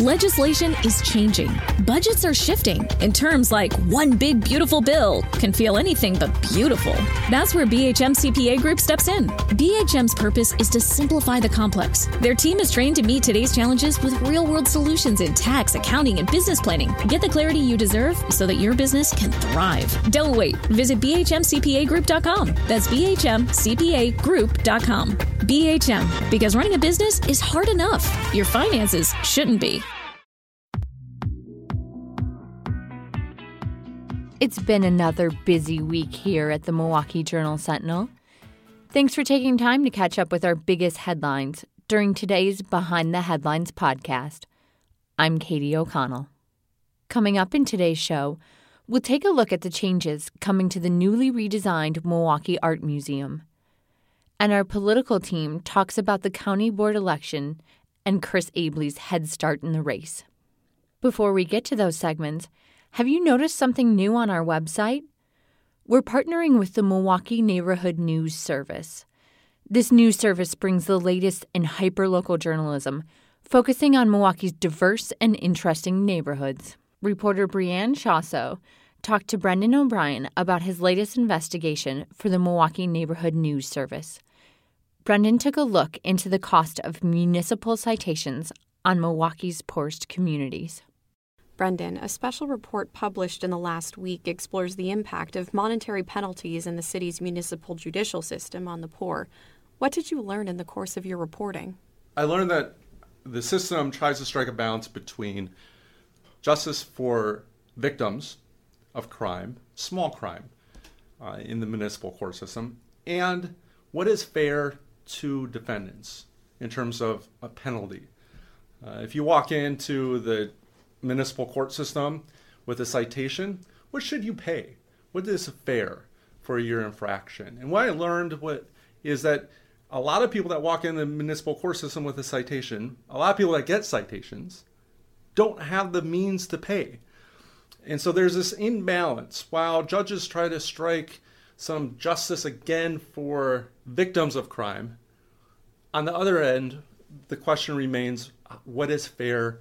Legislation is changing. Budgets are shifting, and terms like one big beautiful bill can feel anything but beautiful. That's where BHM CPA Group steps in. BHM's purpose is to simplify the complex. Their team is trained to meet today's challenges with real-world solutions in tax, accounting, and business planning. Get the clarity you deserve so that your business can thrive. Don't wait. Visit BHMCPAGroup.com. That's BHMCPAGroup.com. BHM, because running a business is hard enough. Your finances shouldn't be. It's been another busy week here at the Milwaukee Journal-Sentinel. Thanks for taking time to catch up with our biggest headlines during today's Behind the Headlines podcast. I'm Katie O'Connell. Coming up in today's show, we'll take a look at the changes coming to the newly redesigned Milwaukee Art Museum. And our political team talks about the county board election and Chris Abele's head start in the race. Before we get to those segments, have you noticed something new on our website? We're partnering with the Milwaukee Neighborhood News Service. This news service brings the latest in hyperlocal journalism, focusing on Milwaukee's diverse and interesting neighborhoods. Reporter Brianne Chasso talked to Brendan O'Brien about his latest investigation for the Milwaukee Neighborhood News Service. Brendan took a look into the cost of municipal citations on Milwaukee's poorest communities. Brendan, a special report published in the last week explores the impact of monetary penalties in the city's municipal judicial system on the poor. What did you learn in the course of your reporting? I learned that the system tries to strike a balance between justice for victims of crime, small crime, in the municipal court system, and what is fair to defendants in terms of a penalty. If you walk into the municipal court system with a citation, what should you pay? What is fair for your infraction? And what I learned is that a lot of people that walk in the municipal court system with a citation, a lot of people that get citations, don't have the means to pay. And so there's this imbalance. While judges try to strike some justice again for victims of crime, on the other end, the question remains, what is fair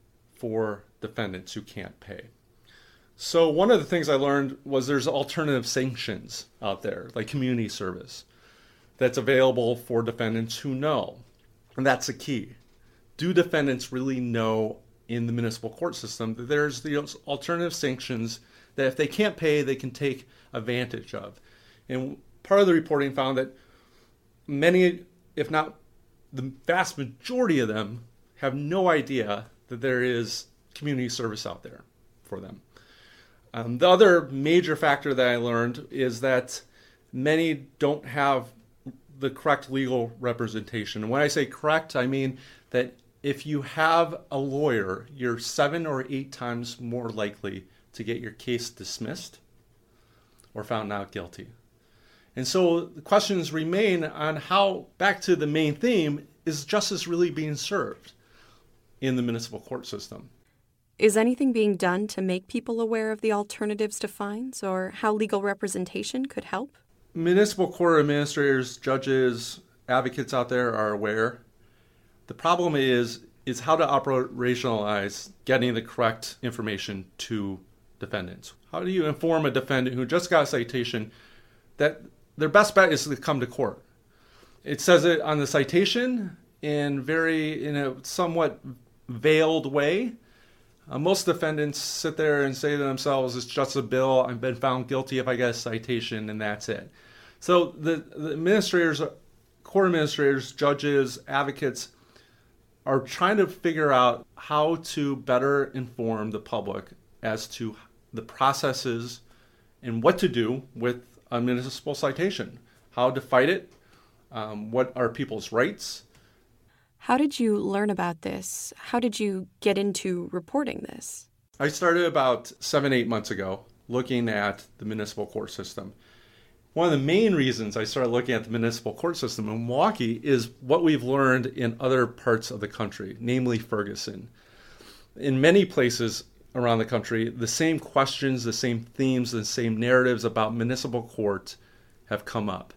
for defendants who can't pay? So one of the things I learned was there's alternative sanctions out there, like community service, that's available for defendants who know. And that's the key. Do defendants really know in the municipal court system that there's the alternative sanctions that if they can't pay, they can take advantage of? And part of the reporting found that many, if not the vast majority of them, have no idea that there is community service out there for them. The other major factor that I learned is that many don't have the correct legal representation. And when I say correct, I mean that if you have a lawyer, you're 7 or 8 times more likely to get your case dismissed or found not guilty. And so the questions remain on how, back to the main theme, is justice really being served in the municipal court system? Is anything being done to make people aware of the alternatives to fines or how legal representation could help? Municipal court administrators, judges, advocates out there are aware. The problem is how to operationalize getting the correct information to defendants. How do you inform a defendant who just got a citation that their best bet is to come to court? It says it on the citation in a somewhat veiled way. Most defendants sit there and say to themselves, it's just a bill, I've been found guilty if I get a citation, and that's it. So the administrators, court administrators, judges, advocates are trying to figure out how to better inform the public as to the processes and what to do with a municipal citation, how to fight it, what are people's rights. How did you learn about this? How did you get into reporting this? I started about 7-8 months ago looking at the municipal court system. One of the main reasons I started looking at the municipal court system in Milwaukee is what we've learned in other parts of the country, namely Ferguson. In many places around the country, the same questions, the same themes, the same narratives about municipal court have come up.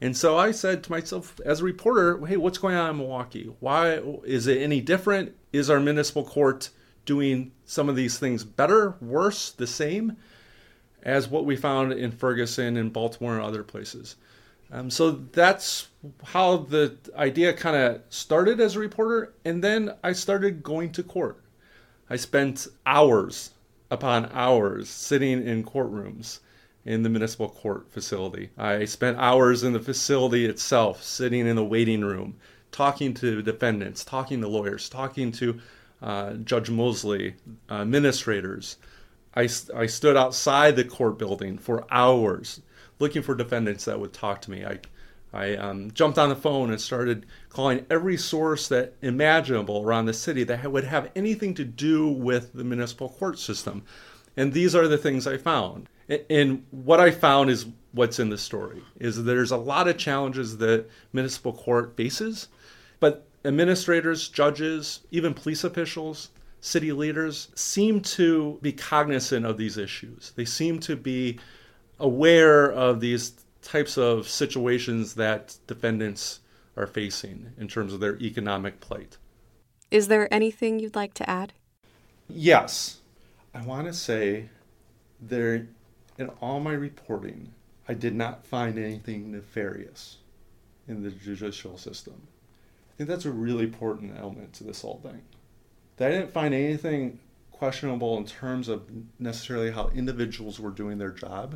And so I said to myself as a reporter, hey, what's going on in Milwaukee? Why is it any different? Is our municipal court doing some of these things better, worse, the same as what we found in Ferguson and Baltimore and other places? So that's how the idea kind of started as a reporter. And then I started going to court. I spent hours upon hours sitting in courtrooms in the municipal court facility. I spent hours in the facility itself, sitting in the waiting room, talking to defendants, talking to lawyers, talking to Judge Mosley, administrators. I stood outside the court building for hours looking for defendants that would talk to me. I jumped on the phone and started calling every source that imaginable around the city that would have anything to do with the municipal court system. And these are the things I found. And what I found is what's in the story, is there's a lot of challenges that municipal court faces, but administrators, judges, even police officials, city leaders seem to be cognizant of these issues. They seem to be aware of these types of situations that defendants are facing in terms of their economic plight. Is there anything you'd like to add? Yes. I want to say there, in all my reporting, I did not find anything nefarious in the judicial system. I think that's a really important element to this whole thing. That I didn't find anything questionable in terms of necessarily how individuals were doing their job.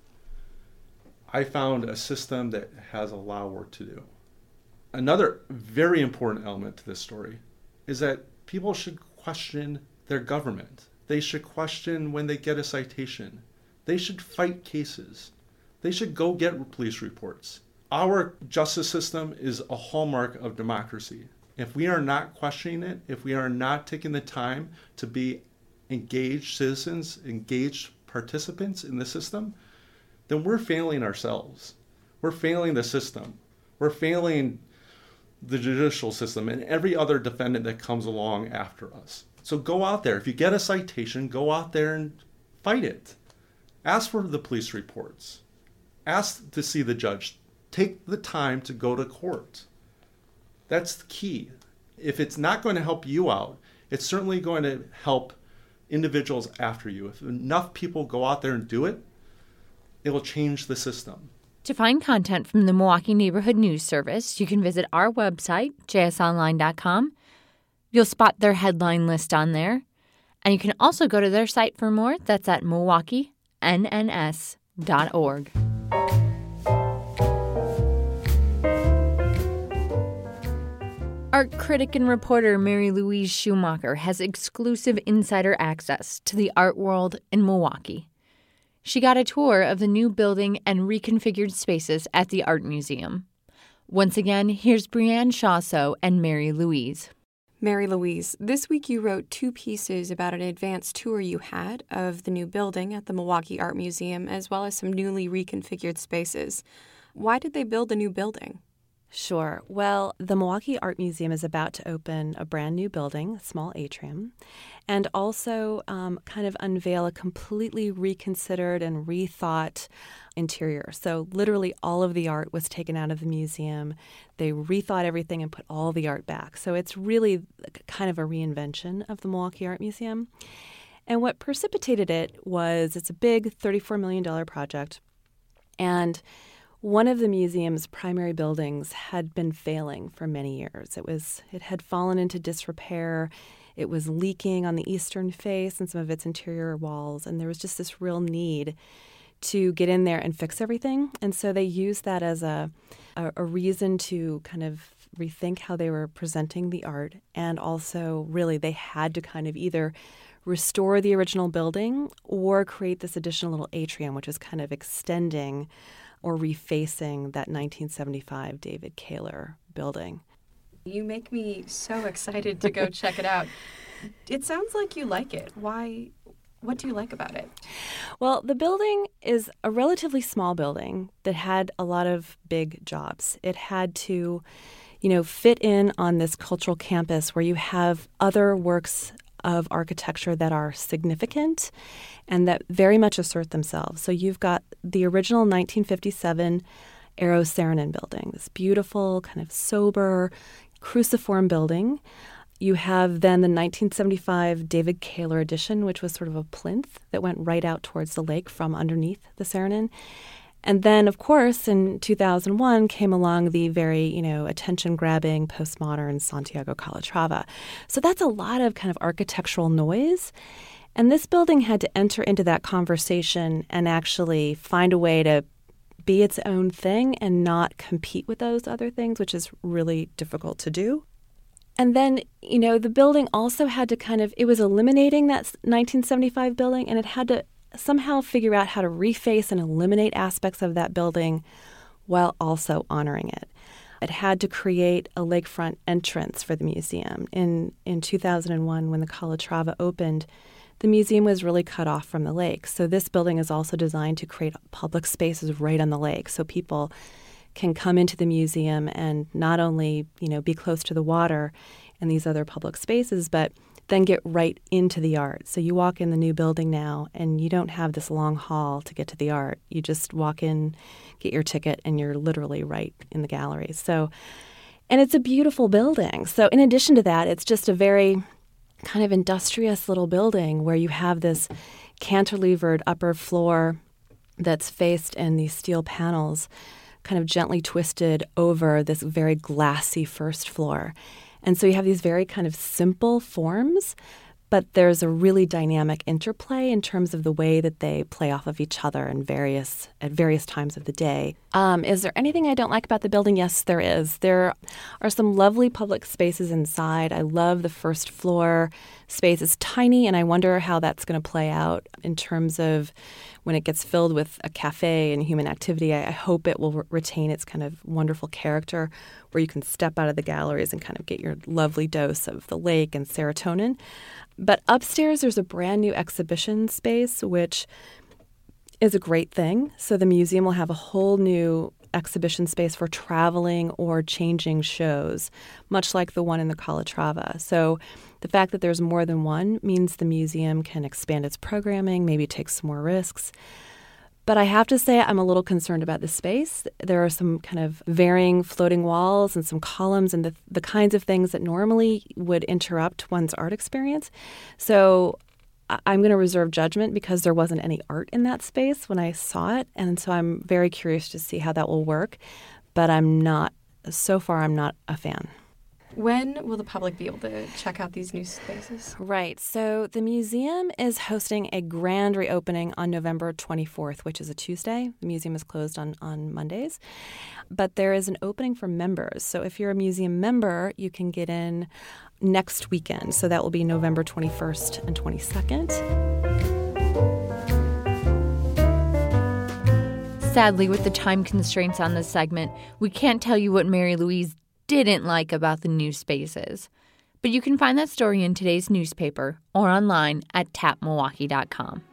I found a system that has a lot of work to do. Another very important element to this story is that people should question their government. They should question when they get a citation. They should fight cases. They should go get police reports. Our justice system is a hallmark of democracy. If we are not questioning it, if we are not taking the time to be engaged citizens, engaged participants in the system, then we're failing ourselves. We're failing the system. We're failing the judicial system and every other defendant that comes along after us. So go out there. If you get a citation, go out there and fight it. Ask for the police reports. Ask to see the judge. Take the time to go to court. That's the key. If it's not going to help you out, it's certainly going to help individuals after you. If enough people go out there and do it, it will change the system. To find content from the Milwaukee Neighborhood News Service, you can visit our website, jsonline.com. You'll spot their headline list on there. And you can also go to their site for more. That's at milwaukeennS.org. Art critic and reporter Mary Louise Schumacher has exclusive insider access to the art world in Milwaukee. She got a tour of the new building and reconfigured spaces at the Art Museum. Once again, here's Brianne Shawso and Mary Louise. Mary Louise, this week you wrote 2 pieces about an advanced tour you had of the new building at the Milwaukee Art Museum, as well as some newly reconfigured spaces. Why did they build a new building? Sure. Well, the Milwaukee Art Museum is about to open a brand new building, a small atrium, and also kind of unveil a completely reconsidered and rethought interior. So literally all of the art was taken out of the museum. They rethought everything and put all the art back. So it's really kind of a reinvention of the Milwaukee Art Museum. And what precipitated it was it's a big $34 million project. And one of the museum's primary buildings had been failing for many years. It had fallen into disrepair. It was leaking on the eastern face and some of its interior walls, and there was just this real need to get in there and fix everything. And so they used that as a reason to kind of rethink how they were presenting the art, and also really they had to kind of either restore the original building or create this additional little atrium, which is kind of extending or refacing that 1975 David Kaler building. You make me so excited to go check it out. It sounds like you like it. Why? What do you like about it? Well, the building is a relatively small building that had a lot of big jobs. It had to, fit in on this cultural campus where you have other works of architecture that are significant and that very much assert themselves. So you've got the original 1957 Eero Saarinen building, this beautiful, kind of sober, cruciform building. You have then the 1975 David Kaler addition, which was sort of a plinth that went right out towards the lake from underneath the Saarinen. And then, of course, in 2001 came along the very, attention-grabbing postmodern Santiago Calatrava. So that's a lot of kind of architectural noise. And this building had to enter into that conversation and actually find a way to be its own thing and not compete with those other things, which is really difficult to do. And then, the building also had to it was eliminating that 1975 building, and it had to somehow figure out how to reface and eliminate aspects of that building while also honoring it. It had to create a lakefront entrance for the museum. In 2001, when the Calatrava opened, the museum was really cut off from the lake. So this building is also designed to create public spaces right on the lake so people can come into the museum and not only, be close to the water and these other public spaces, but then get right into the art. So you walk in the new building now and you don't have this long hall to get to the art. You just walk in, get your ticket, and you're literally right in the gallery. And it's a beautiful building. So in addition to that, it's just a very kind of industrious little building where you have this cantilevered upper floor that's faced in these steel panels kind of gently twisted over this very glassy first floor. And so you have these very kind of simple forms, but there's a really dynamic interplay in terms of the way that they play off of each other at various times of the day. Is there anything I don't like about the building? Yes, there is. There are some lovely public spaces inside. I love the first floor space. It's tiny, and I wonder how that's going to play out in terms of when it gets filled with a cafe and human activity. I hope it will retain its kind of wonderful character where you can step out of the galleries and kind of get your lovely dose of the lake and serotonin. But upstairs, there's a brand new exhibition space, which is a great thing. So the museum will have a whole new exhibition space for traveling or changing shows, much like the one in the Calatrava. So the fact that there's more than one means the museum can expand its programming, maybe take some more risks. But I have to say I'm a little concerned about the space. There are some kind of varying floating walls and some columns and the kinds of things that normally would interrupt one's art experience. So I'm going to reserve judgment because there wasn't any art in that space when I saw it. And so I'm very curious to see how that will work. But so far I'm not a fan. When will the public be able to check out these new spaces? Right. So the museum is hosting a grand reopening on November 24th, which is a Tuesday. The museum is closed on Mondays. But there is an opening for members. So if you're a museum member, you can get in next weekend. So that will be November 21st and 22nd. Sadly, with the time constraints on this segment, we can't tell you what Mary Louise didn't like about the new spaces. But you can find that story in today's newspaper or online at tapmilwaukee.com.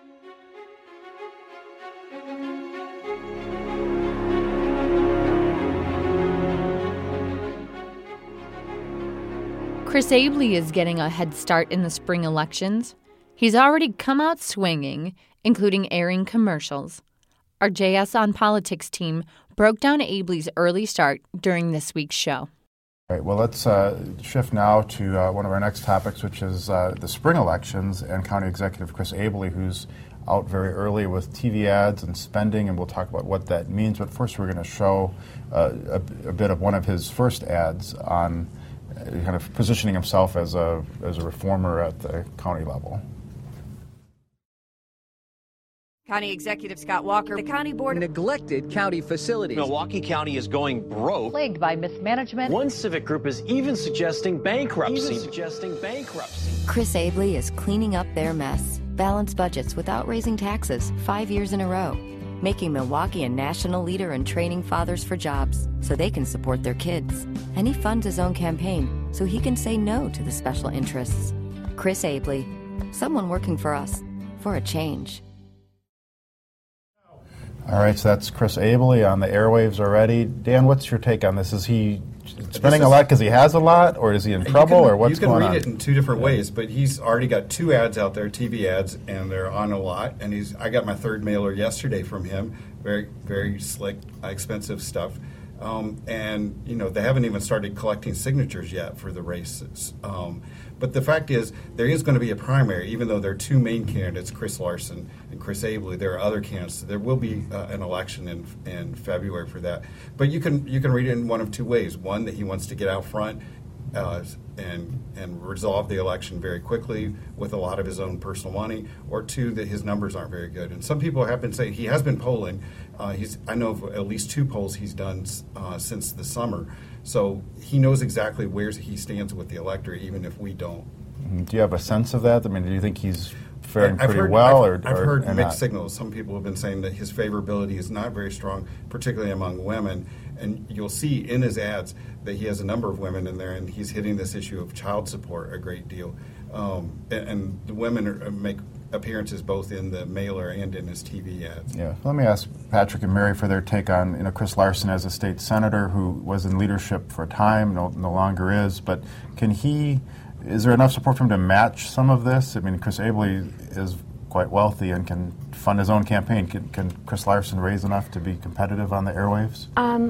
Chris Abele is getting a head start in the spring elections. He's already come out swinging, including airing commercials. Our JS on Politics team broke down Abele's early start during this week's show. All right, well, let's shift now to one of our next topics, which is the spring elections, and County Executive Chris Abele, who's out very early with TV ads and spending, and we'll talk about what that means. But first, we're going to show a bit of one of his first ads on kind of positioning himself as a reformer at the county level. County Executive Scott Walker, the County Board neglected county facilities. Milwaukee County is going broke. Plagued by mismanagement. One civic group is even suggesting bankruptcy. Chris Abele is cleaning up their mess. Balanced budgets without raising taxes 5 years in a row. Making Milwaukee a national leader in training fathers for jobs so they can support their kids. And he funds his own campaign so he can say no to the special interests. Chris Abele, someone working for us, for a change. All right, so that's Chris Abele on the airwaves already. Dan, what's your take on this? Is he spending a lot because he has a lot, or is he in trouble, or what's going on? You can read it in two different ways, but he's already got 2 ads out there, TV ads, and they're on a lot. And I got my 3rd mailer yesterday from him, very, very slick, expensive stuff. And, they haven't even started collecting signatures yet for the races. But the fact is, there is going to be a primary, even though there are 2 main candidates, Chris Larson and Chris Abley. There are other candidates. There will be an election in February for that. But you can read it in one of 2 ways. One, that he wants to get out front and resolve the election very quickly with a lot of his own personal money, or 2, that his numbers aren't very good. And some people have been saying he has been polling. I know of at least 2 polls he's done since the summer. So he knows exactly where he stands with the electorate, even if we don't. Do you have a sense of that? I mean, do you think he's faring pretty well? I've heard mixed signals. Some people have been saying that his favorability is not very strong, particularly among women. And you'll see in his ads that he has a number of women in there, and he's hitting this issue of child support a great deal. And the women make appearances both in the mailer and in his TV ads. Yeah. Let me ask Patrick and Mary for their take on Chris Larson as a state senator who was in leadership for a time, no longer is. But is there enough support for him to match some of this? I mean, Chris Abley is quite wealthy and can fund his own campaign. Can Chris Larson raise enough to be competitive on the airwaves?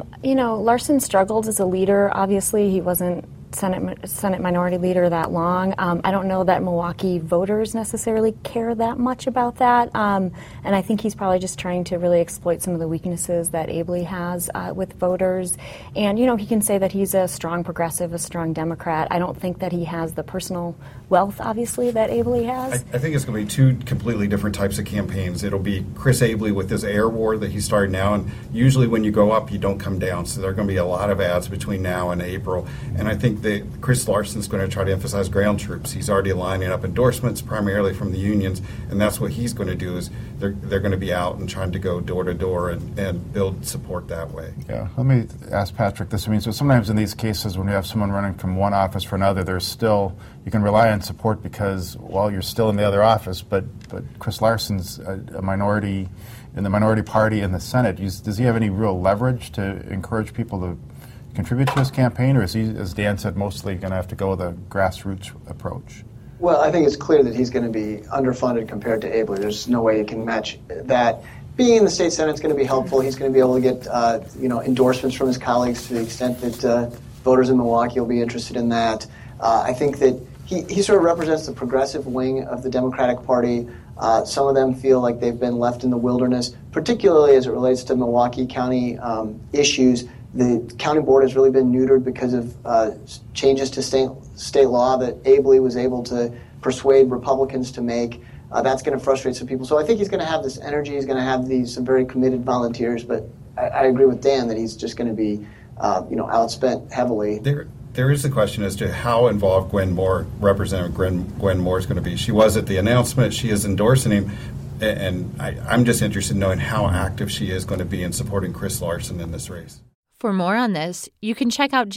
Larson struggled as a leader. Obviously, he wasn't Senate Minority Leader that long. I don't know that Milwaukee voters necessarily care that much about that. And I think he's probably just trying to really exploit some of the weaknesses that Abley has with voters. And, he can say that he's a strong progressive, a strong Democrat. I don't think that he has the personal wealth, obviously, that Abley has. I think it's going to be 2 completely different types of campaigns. It'll be Chris Abley with this air war that he started now. And usually when you go up, you don't come down. So there are going to be a lot of ads between now and April. And I think that Chris Larson's going to try to emphasize ground troops. He's already lining up endorsements primarily from the unions, and that's what he's going to do. Is they're going to be out and trying to go door to door and build support that way. Yeah. Let me ask Patrick this. I mean, so sometimes in these cases when you have someone running from one office for another, you can rely on support because, you're still in the other office, but Chris Larson's a minority in the minority party in the Senate. Does he have any real leverage to encourage people to contribute to his campaign, or is he, as Dan said, mostly going to have to go with a grassroots approach? Well, I think it's clear that he's going to be underfunded compared to Abley. There's no way he can match that. Being in the state Senate is going to be helpful. He's going to be able to get endorsements from his colleagues to the extent that voters in Milwaukee will be interested in that. I think that he sort of represents the progressive wing of the Democratic Party. Some of them feel like they've been left in the wilderness, particularly as it relates to Milwaukee County issues. The county board has really been neutered because of changes to state law that Abley was able to persuade Republicans to make. That's going to frustrate some people. So I think he's going to have this energy. He's going to have some very committed volunteers. But I agree with Dan that he's just going to be, outspent heavily. There is a question as to how involved Representative Gwen Moore is going to be. She was at the announcement. She is endorsing him. And I'm just interested in knowing how active she is going to be in supporting Chris Larson in this race. For more on this, you can check out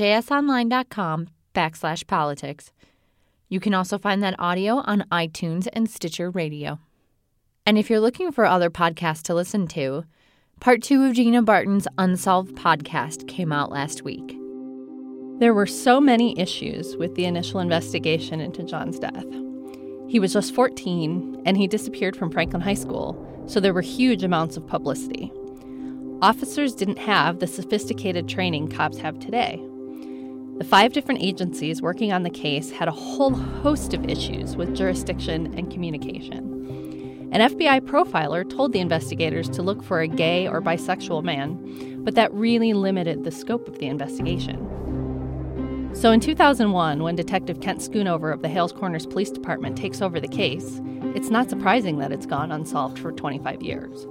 jsonline.com/politics. You can also find that audio on iTunes and Stitcher Radio. And if you're looking for other podcasts to listen to, Part 2 of Gina Barton's Unsolved podcast came out last week. There were so many issues with the initial investigation into John's death. He was just 14, and he disappeared from Franklin High School, so there were huge amounts of publicity. Officers didn't have the sophisticated training cops have today. The 5 different agencies working on the case had a whole host of issues with jurisdiction and communication. An FBI profiler told the investigators to look for a gay or bisexual man, but that really limited the scope of the investigation. So in 2001, when Detective Kent Schoonover of the Hales Corners Police Department takes over the case, it's not surprising that it's gone unsolved for 25 years.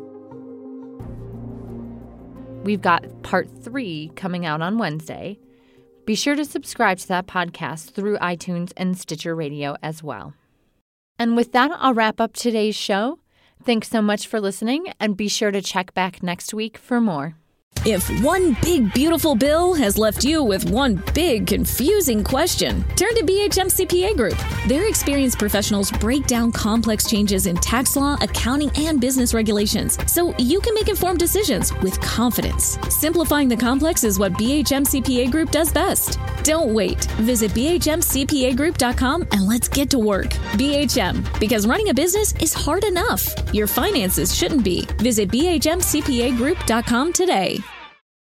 We've got Part 3 coming out on Wednesday. Be sure to subscribe to that podcast through iTunes and Stitcher Radio as well. And with that, I'll wrap up today's show. Thanks so much for listening, and be sure to check back next week for more. If one big, beautiful bill has left you with one big, confusing question, turn to BHM CPA Group. Their experienced professionals break down complex changes in tax law, accounting, and business regulations so you can make informed decisions with confidence. Simplifying the complex is what BHM CPA Group does best. Don't wait. Visit BHMCPAGroup.com and let's get to work. BHM, because running a business is hard enough. Your finances shouldn't be. Visit BHMCPAGroup.com today.